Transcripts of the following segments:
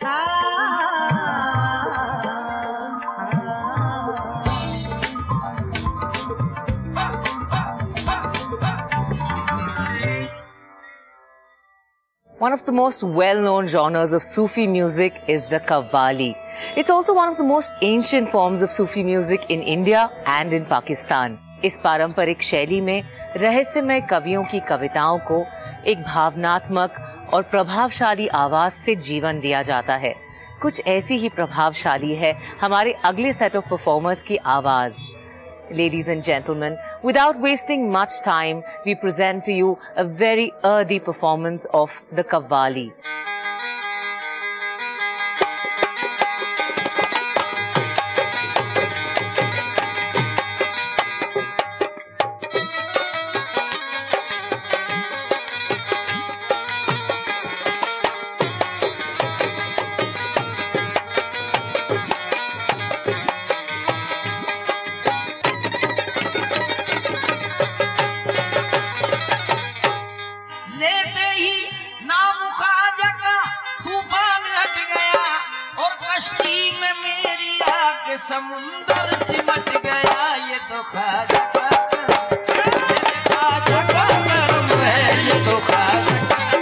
One of the most well-known genres of Sufi music is the Qawwali. It's also one of the most ancient forms of Sufi music in India and in Pakistan. इस पारंपरिक शैली में रहस्यमय कवियों की कविताओं को एक भावनात्मक और प्रभावशाली आवाज से जीवन दिया जाता है. कुछ ऐसी ही प्रभावशाली है हमारे अगले सेट ऑफ परफॉर्मर्स की आवाज. Ladies and gentlemen, without wasting much time, we present to you a very earthy performance of the Qawwali. समुंदर सिमट गया ये तो ख्वाजा का करम है, ये तो ख्वाजा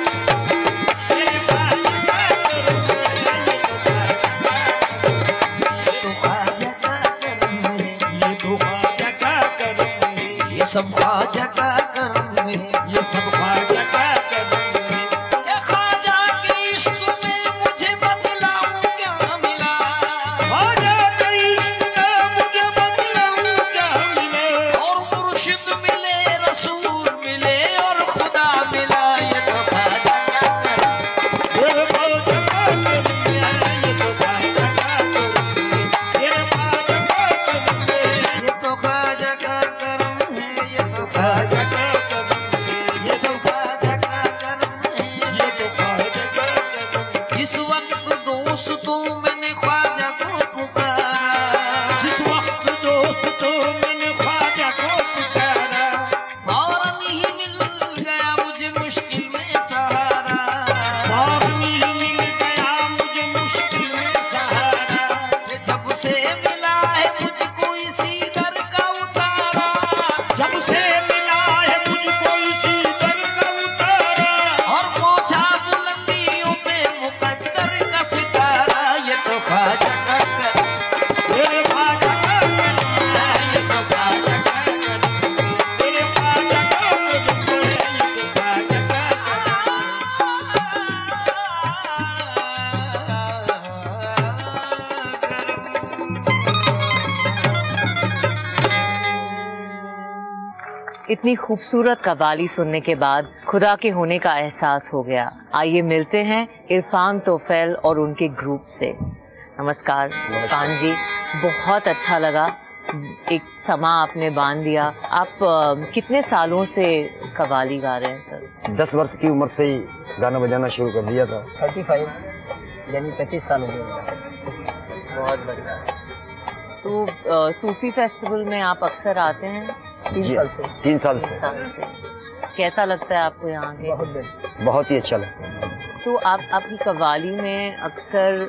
का करम है, ये तो ख्वाजा का करम है, ये सब ख्वाजा का करम है, ये सब ख्वाजा का करम है. ये ख्वाजा के इश्क में मुझे बतलाऊं क्या मिला, ख्वाजा के इश्क में मुझे बतलाऊं क्या मिले, और मुर्शिद मिले, रसूल मिले और खुदा मिला. ये तो ख्वाजा का करम, ये ख्वाजा का करम है, ये तो ख्वाजा का करम है, ये ख्वाजा का करम है, ये तो ख्वाजा का करम है, ये तो ख्वाजा का करम है, ये सब ख्वाजा का करम है, ये तो ख्वाजा का करम है. जिस वक्त दोस्तों मैंने ख्वाजा को पुकारा, जिस वक्त दोस्तों मैंने ख्वाजा को पुकारा, फौरन ही मिल गया मुझे मुश्किल में सहारा, फौरन ही मिल गया मुझे मुश्किल में सहारा. ये जब से मिला है मुझको इसी दर का उतारा, जब से मिला है मुझको इसी दर का उतारा, और पहुंचा बुलंदियों पे मुकद्दर का सितारा. ये तो ख्वाजा का करम, ये ख्वाजा का करम है, ये सब ख्वाजा का करम है, ये ख्वाजा का करम है, ये तो ख्वाजा का इतनी खूबसूरत कव्वाली सुनने के बाद खुदा के होने का एहसास हो गया. आइए मिलते हैं इरफान तोफैल और उनके ग्रुप से. नमस्कार इरफान जी, बहुत अच्छा लगा. एक समा आपने बांध दिया. आप कितने सालों से कव्वाली गा रहे हैं सर? 10 वर्ष की उम्र से ही गाना बजाना शुरू कर दिया था. 35 यानी 35 साल हो गए. बहुत बढ़िया. तो सूफी फेस्टिवल में आप अक्सर आते हैं? 3 साल से. 3 साल से. कैसा लगता है आपको यहाँ के? बहुत ही अच्छा लगता है. तो आप आपकी कव्वाली में अक्सर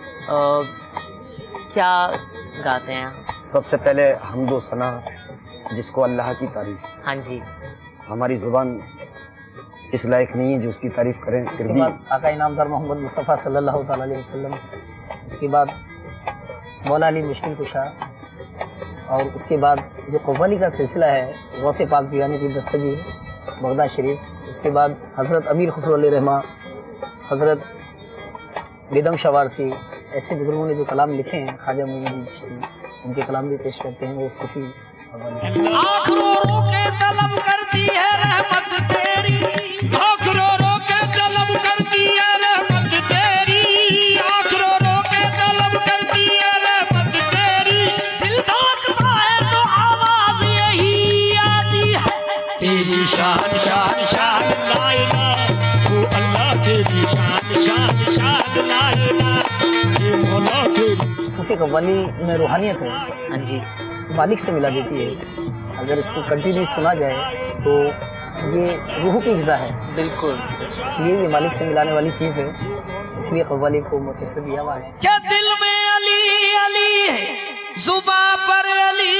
क्या गाते हैं? सबसे पहले हमदो सना, जिसको अल्लाह की तारीफ. हाँ जी. हमारी जुबान इस लायक नहीं है जो उसकी तारीफ करें. उसके बाद आका इनामदार मोहम्मद मुस्तफ़ा सल्लल्लाहु ताला अलैहि वसल्लम, उसके बाद मौला अली मुश्किल कुशा, और उसके बाद जो कव्वाली का सिलसिला है गौसे पाक पियानी की दस्तगी बगदाद शरीफ, उसके बाद हज़रत अमीर खुसरो अलैहि रहमा, हज़रत बेदम शवारसी, ऐसे बुजुर्गों ने जो कलाम लिखे हैं, ख्वाजा मोइनुद्दीन चिश्ती, उनके कलाम भी पेश करते हैं. वो सूफी आखिरों के तलब करती है रहमत तेरी, आखिरों के तलब करती है रहमत तेरी, आखिरों के तलब करती है रहमत तेरी. दिल धड़कता है तो आवाज यही आती है, तेरी शान शान शान ला इलाहा वो अल्लाह, तेरी शान शान शान ला इलाहा ये मौला तेरी. सूफी कव्वाली में रूहानियत है. हाँ जी. मालिक से मिला देती है. अगर इसको कंटिन्यू सुना जाए तो ये रूह की ग़िज़ा है. बिल्कुल. इसलिए ये मालिक से मिलाने वाली चीज़ है. इसलिए कव्वाली को मुतसद दिया हुआ है। क्या दिल में अली अली है, जुबां पर अली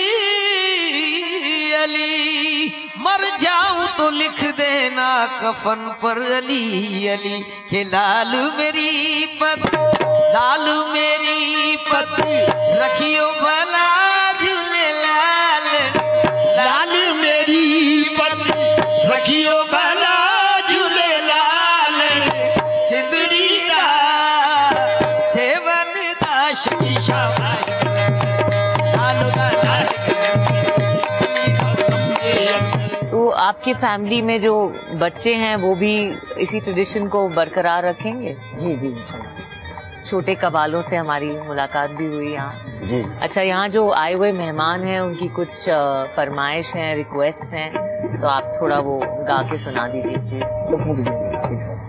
अली, मर जाऊं तो लिख देना कफन पर अली अली, के लाल मेरी पत लाल मेरी पत रखियो भला झूले लाल, लाल मेरी पत रखियो भला झूले लाल, सिंदरी दा सेवन दा शकीशा तो आपके फैमिली में जो बच्चे हैं वो भी इसी ट्रेडिशन को बरकरार रखेंगे? जी जी इंशाल्लाह। छोटे कबालों से हमारी मुलाकात भी हुई यहाँ। जी। अच्छा, यहाँ जो आए हुए मेहमान हैं उनकी कुछ फरमाइश हैं, रिक्वेस्ट हैं, तो आप थोड़ा वो गा के सुना दीजिए प्लीज। हुक्म कीजिए। ठीक सर।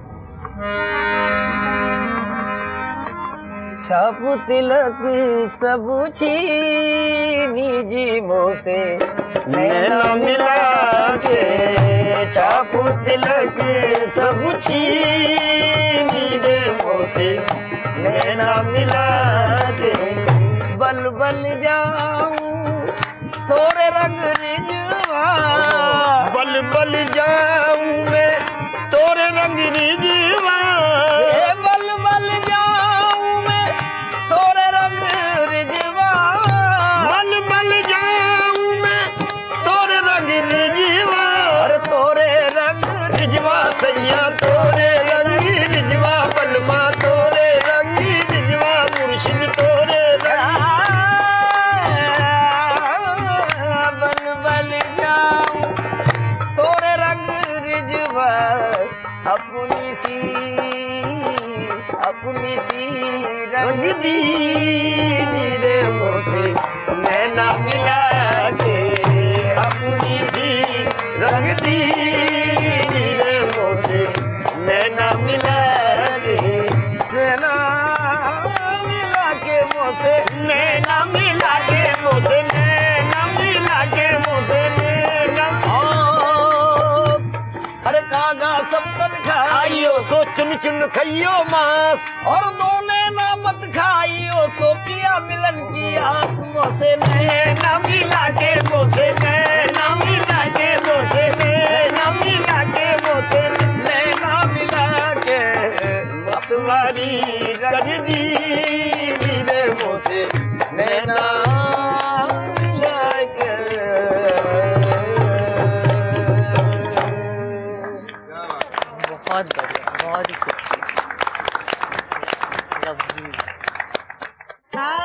छाप तिलक सब छीनी जी मोसे, नैना मिला के छाप तिलक सब छीनी रे मोसे, नैना मिला के बल बल जाऊं थोड़े रंग रिजवा, बल बल जाऊं मैं तोरे रंग रिजवा, बल बल जाऊं मैं थोड़े रंग रिजवा, बल बल जाऊं मैं तोरे रंग रिजवा, अरे तोरे रंग रिजवा सैया तोरे रंग रिजवा, बलमा तोरे रंग रिजवा, मुर्शिद तोरे रंग, बल बल जाऊं तोरे रंग रिजवा, अपनी सी रंग दी रे मोसे, नैना मिला के अपनी सी रंग दी रे मोसे, नैना मिला के, नैना मिला के मोसे, नैना मिला के मोसे, नैना मिला के मोसे, नैना अरे कागा सब तन खाइयो सो चुन चुन खाइयो मांस, और दोने ना मत खाइयो सो पिया मिलन की आस मोसे, नैना मिला के मोसे, नैना मिला के मोसे, नैना मिला के मोसे, नैना मिला के मतवारी रंग दी रे मोसे, नैना मिला के। बहुत बढ़िया, बहुत ही खूबसूरत। लवली।